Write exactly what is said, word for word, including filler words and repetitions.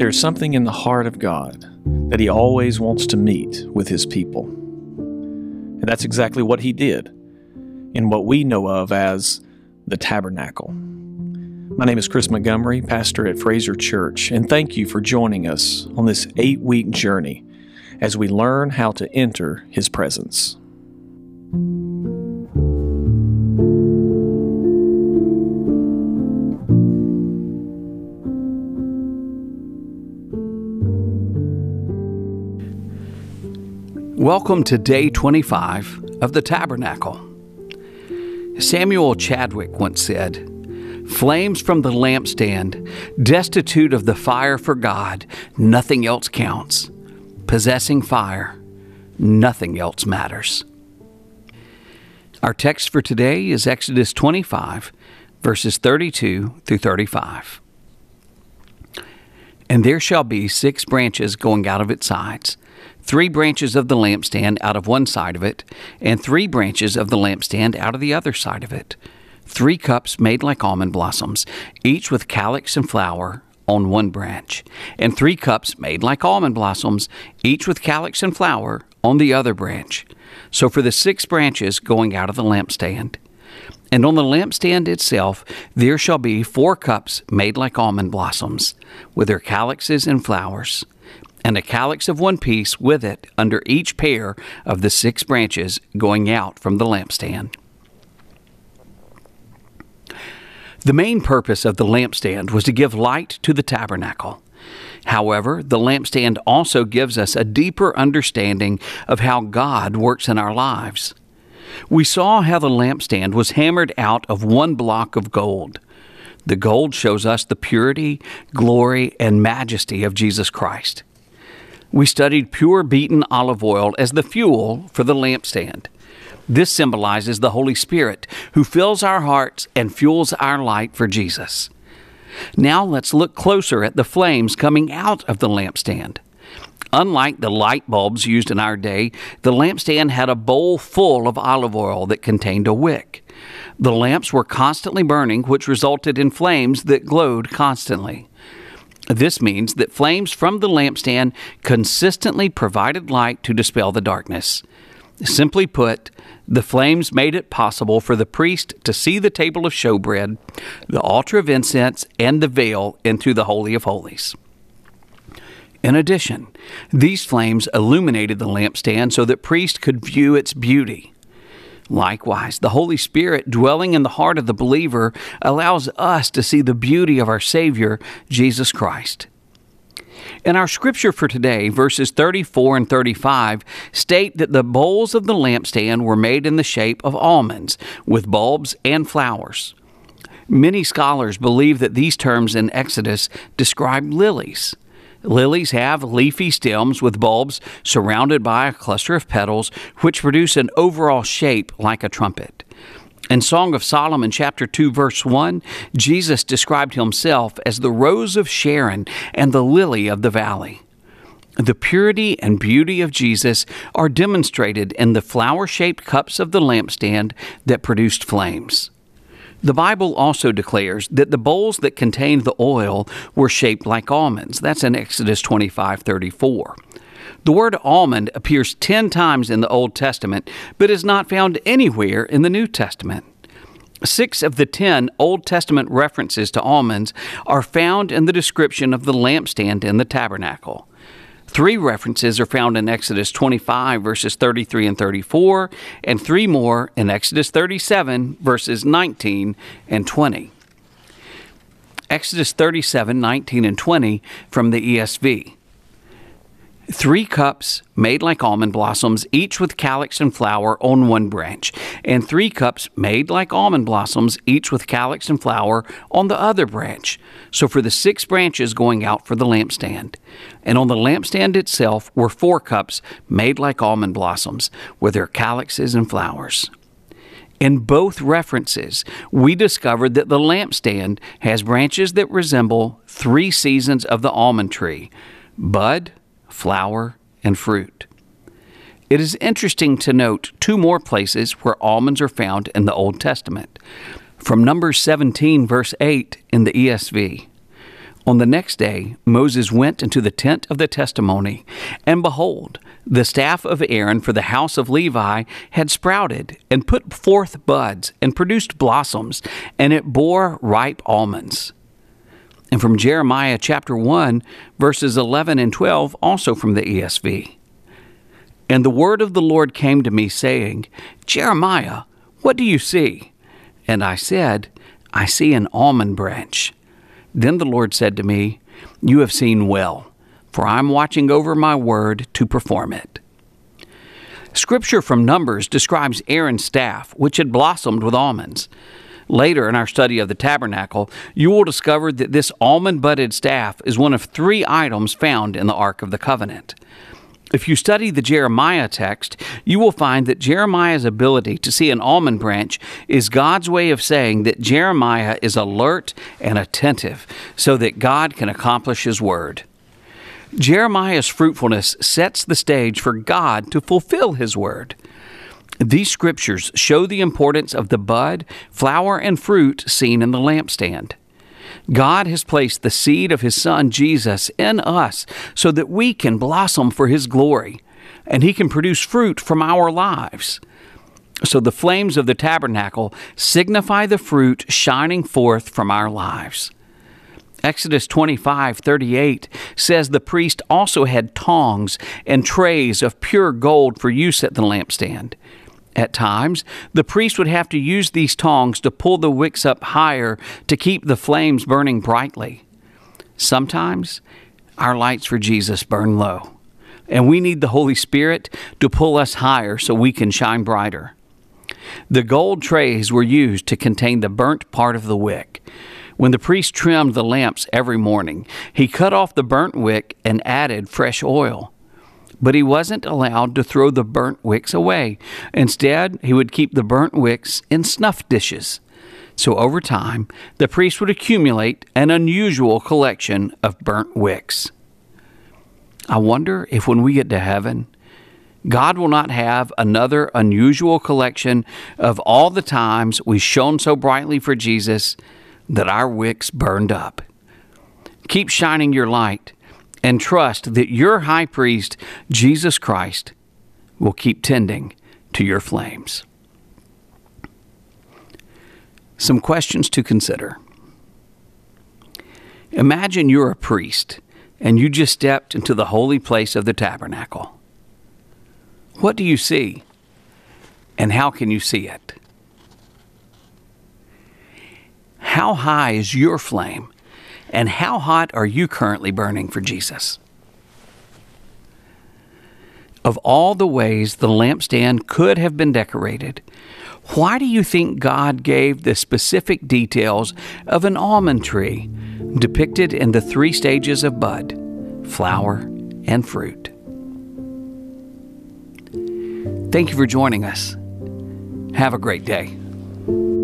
There's something in the heart of God that He always wants to meet with His people. And that's exactly what He did in what we know of as the tabernacle. My name is Chris Montgomery, pastor at Fraser Church, and thank you for joining us on this eight-week journey as we learn how to enter His presence. Welcome to day twenty-five of the Tabernacle. Samuel Chadwick once said, "Flames from the lampstand, destitute of the fire for God, nothing else counts. Possessing fire, nothing else matters." Our text for today is Exodus twenty-five, verses thirty-two through thirty-five. "And there shall be six branches going out of its sides, three branches of the lampstand out of one side of it, and three branches of the lampstand out of the other side of it. Three cups made like almond blossoms, each with calyx and flower on one branch, and three cups made like almond blossoms, each with calyx and flower on the other branch. So for the six branches going out of the lampstand. And on the lampstand itself there shall be four cups made like almond blossoms, with their calyxes and flowers, and a calyx of one piece with it under each pair of the six branches going out from the lampstand." The main purpose of the lampstand was to give light to the tabernacle. However, the lampstand also gives us a deeper understanding of how God works in our lives. We saw how the lampstand was hammered out of one block of gold. The gold shows us the purity, glory, and majesty of Jesus Christ. We studied pure beaten olive oil as the fuel for the lampstand. This symbolizes the Holy Spirit, who fills our hearts and fuels our light for Jesus. Now let's look closer at the flames coming out of the lampstand. Unlike the light bulbs used in our day, the lampstand had a bowl full of olive oil that contained a wick. The lamps were constantly burning, which resulted in flames that glowed constantly. This means that flames from the lampstand consistently provided light to dispel the darkness. Simply put, the flames made it possible for the priest to see the table of showbread, the altar of incense, and the veil into the Holy of Holies. In addition, these flames illuminated the lampstand so that priests could view its beauty. Likewise, the Holy Spirit dwelling in the heart of the believer allows us to see the beauty of our Savior, Jesus Christ. In our scripture for today, verses thirty-four and thirty-five state that the bowls of the lampstand were made in the shape of almonds, with bulbs and flowers. Many scholars believe that these terms in Exodus describe lilies. Lilies have leafy stems with bulbs surrounded by a cluster of petals, which produce an overall shape like a trumpet. In Song of Solomon, chapter two, verse one, Jesus described himself as the rose of Sharon and the lily of the valley. The purity and beauty of Jesus are demonstrated in the flower-shaped cups of the lampstand that produced flames. The Bible also declares that the bowls that contained the oil were shaped like almonds. That's in Exodus twenty-five thirty-four. The word almond appears ten times in the Old Testament, but is not found anywhere in the New Testament. Six of the ten Old Testament references to almonds are found in the description of the lampstand in the tabernacle. Three references are found in Exodus twenty-five, verses thirty-three and thirty-four, and three more in Exodus thirty-seven, verses nineteen and twenty. Exodus thirty-seven, nineteen and twenty from the E S V. Three cups made like almond blossoms, each with calyx and flower on one branch, and three cups made like almond blossoms, each with calyx and flower on the other branch. So for the six branches going out for the lampstand. And on the lampstand itself were four cups made like almond blossoms, with their calyxes and flowers. In both references, we discovered that the lampstand has branches that resemble three seasons of the almond tree: bud, flower, and fruit. It is interesting to note two more places where almonds are found in the Old Testament. From Numbers seventeen, verse eight in the E S V. On the next day, Moses went into the tent of the testimony, and behold, the staff of Aaron for the house of Levi had sprouted, and put forth buds, and produced blossoms, and it bore ripe almonds. And from Jeremiah chapter one, verses eleven and twelve, also from the E S V. And the word of the Lord came to me, saying, Jeremiah, what do you see? And I said, I see an almond branch. Then the Lord said to me, You have seen well, for I am watching over my word to perform it. Scripture from Numbers describes Aaron's staff, which had blossomed with almonds. Later in our study of the tabernacle, you will discover that this almond-budded staff is one of three items found in the Ark of the Covenant. If you study the Jeremiah text, you will find that Jeremiah's ability to see an almond branch is God's way of saying that Jeremiah is alert and attentive so that God can accomplish His word. Jeremiah's fruitfulness sets the stage for God to fulfill His word. These scriptures show the importance of the bud, flower, and fruit seen in the lampstand. God has placed the seed of His Son, Jesus, in us so that we can blossom for His glory, and He can produce fruit from our lives. So the flames of the tabernacle signify the fruit shining forth from our lives. Exodus twenty-five thirty-eight says the priest also had tongs and trays of pure gold for use at the lampstand. At times, the priest would have to use these tongs to pull the wicks up higher to keep the flames burning brightly. Sometimes, our lights for Jesus burn low, and we need the Holy Spirit to pull us higher so we can shine brighter. The gold trays were used to contain the burnt part of the wick. When the priest trimmed the lamps every morning, he cut off the burnt wick and added fresh oil. But he wasn't allowed to throw the burnt wicks away. Instead, he would keep the burnt wicks in snuff dishes. So over time, the priest would accumulate an unusual collection of burnt wicks. I wonder if when we get to heaven, God will not have another unusual collection of all the times we shone so brightly for Jesus that our wicks burned up. Keep shining your light, and trust that your high priest, Jesus Christ, will keep tending to your flames. Some questions to consider. Imagine you're a priest and you just stepped into the holy place of the tabernacle. What do you see, and how can you see it? How high is your flame? And how hot are you currently burning for Jesus? Of all the ways the lampstand could have been decorated, why do you think God gave the specific details of an almond tree depicted in the three stages of bud, flower, and fruit? Thank you for joining us. Have a great day.